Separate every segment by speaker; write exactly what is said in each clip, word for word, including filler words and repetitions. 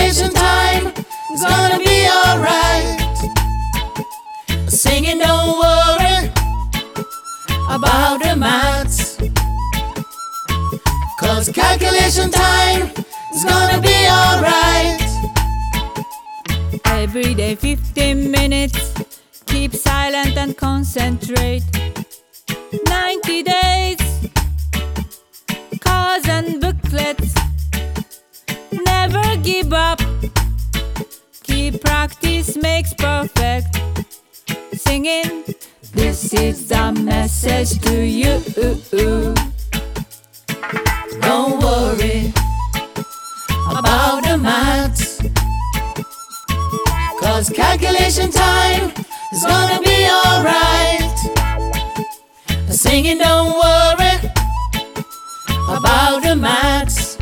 Speaker 1: calculation time, it's gonna be alright. Singing, don't worry about the maths, 'cause calculation time is gonna be alright.
Speaker 2: Every day fifteen minutes, keep silent and concentrate. Ninety days, cards and booklets. Never give up, keep practice makes perfect. Singing, this is the message to you.
Speaker 1: Don't worry about the maths, 'cause calculation time is gonna be alright. Singing, don't worry about the maths,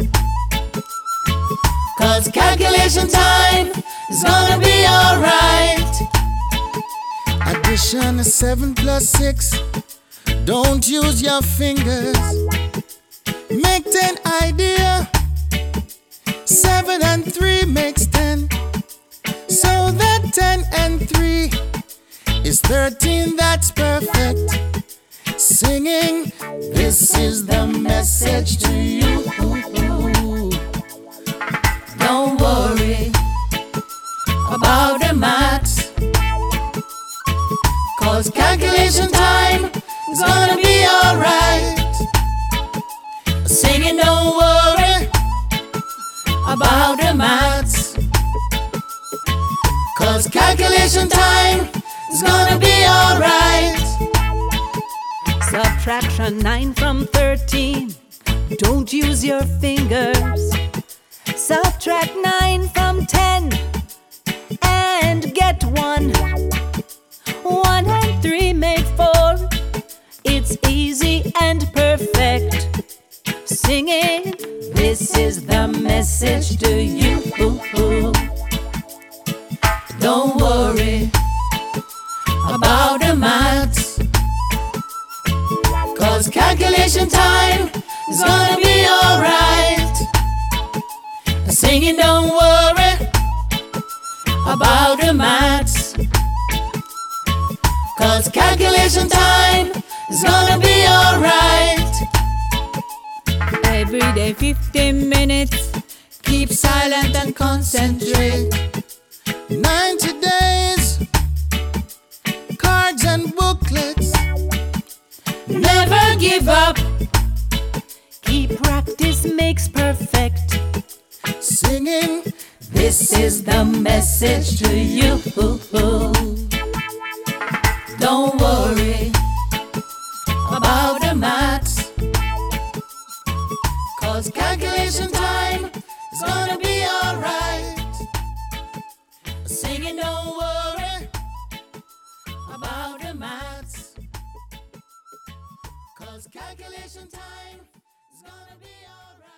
Speaker 1: 'cause calculation time is gonna be alright. Addition is seven plus six. Don't use your fingers. Make ten idea. Seven and three makes ten. So that ten and three is thirteen. That's perfect. Singing, this is the message to you. Don't worry about the maths, 'cause calculation time is gonna be alright. Singing, don't worry about the maths, 'cause calculation time is gonna be alright.
Speaker 2: Subtraction nine from thirteen, don't use your fingers. Subtract nine from ten and get one. One and three make four. It's easy and perfect. Singing, this is the message to you.
Speaker 1: Don't worry about the maths, 'cause calculation time is gonna be alright. Singing, don't worry about the maths, 'cause calculation time is gonna be alright.
Speaker 2: Every day fifteen minutes, keep silent and concentrate.
Speaker 1: Ninety days, cards and booklets.
Speaker 2: Never give up, keep practice makes perfect.
Speaker 1: Singing, this is the message to you. Don't worry about the maths, 'cause calculation time is gonna be alright. Singing, don't worry about the maths, 'cause calculation time is gonna be alright.